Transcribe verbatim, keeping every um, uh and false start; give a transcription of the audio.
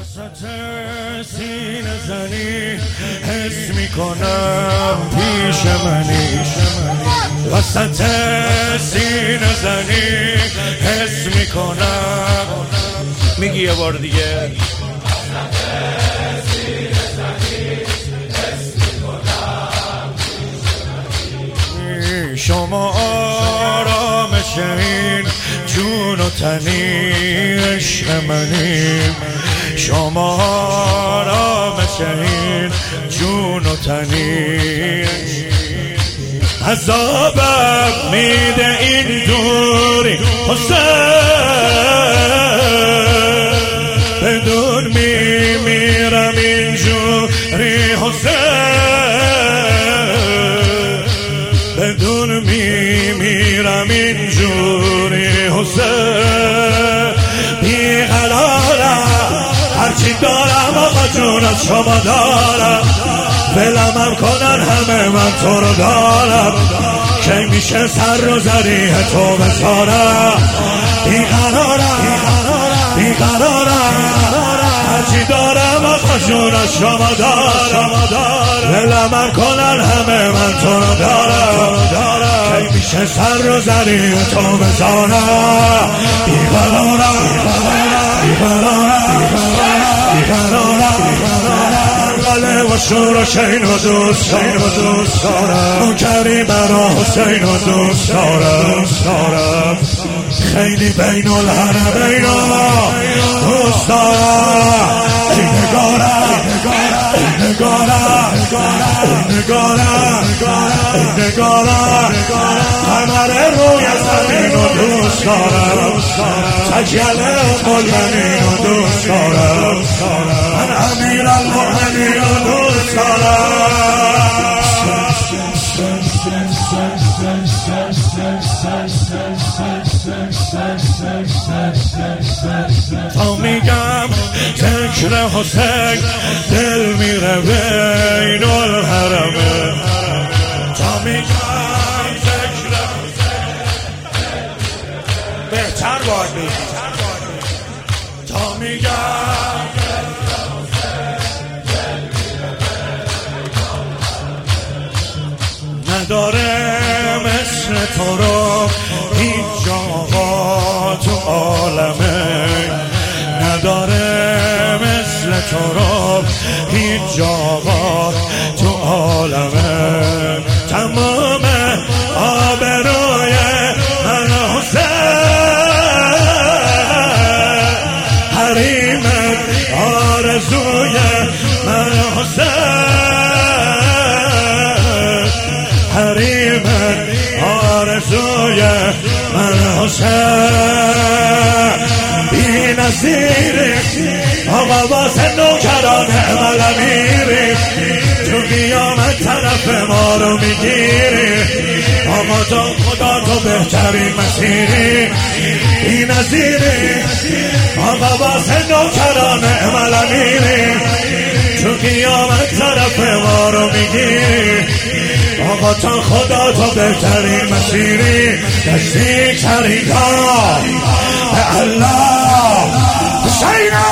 وسط سینه زنی حس میکنم پیش منی، وسط سینه زنی حس میکنم. میگی یه بار دیگه؟ شما آرامش این جون و تنی عشق منی، شما آرامش این جون و تنی. عذابم میده این دوری حسین، بدون میمیرم اینجوری حسین، بدون میمیرم اینجوری حسین. بیقرارم هرچی دارم آقا جون از شما دارم، ولمم کنن همه من تو رو دارم، کی میشه سر و زریح تو بذارم. بیقرارم بیقرارم هرچی دارم آقا جون از شما دارم، ولمم کنن همه من تو رو دارم، کی میشه سر و زریح تو بذارم. بیقرارم بیقرارم و شور و شین و دوست دارم، منکری برا حسین و دوست دارم، خیلی بین الحرمین دوست دارم. این نگارم این نگارم این نگارم این نگارم قمر روی زمین و دوست دارم، سجل ملمنین و دوست دارم، من امیر المؤمنین و دوست دارم. تا میگم ذکر حسین دل میره بین الحرمین، تا میگم ذکر حسین بهتر باید بگی، تا میگم نداره مثل تو رو هیچ آقا تو عالمه، نداره مثل تو رو هیچ آقا تو عالمه. تمام آبروی من حسین، حریم آرزوی من حسین، حریم آرزوی من حسین. بی نظیری آقا واسه نوکران عمل امیری، تو قیامت طرف ما رو میگیری، آقا تو خدا تو بهترین مسیری. بی نظیری آقا واسه نوکران عمل امیری، تو قیامت طرف ما رو میگیری، آقا تا خدا تو بهترین مسیری. نزدیک ترین کار به الله حسینه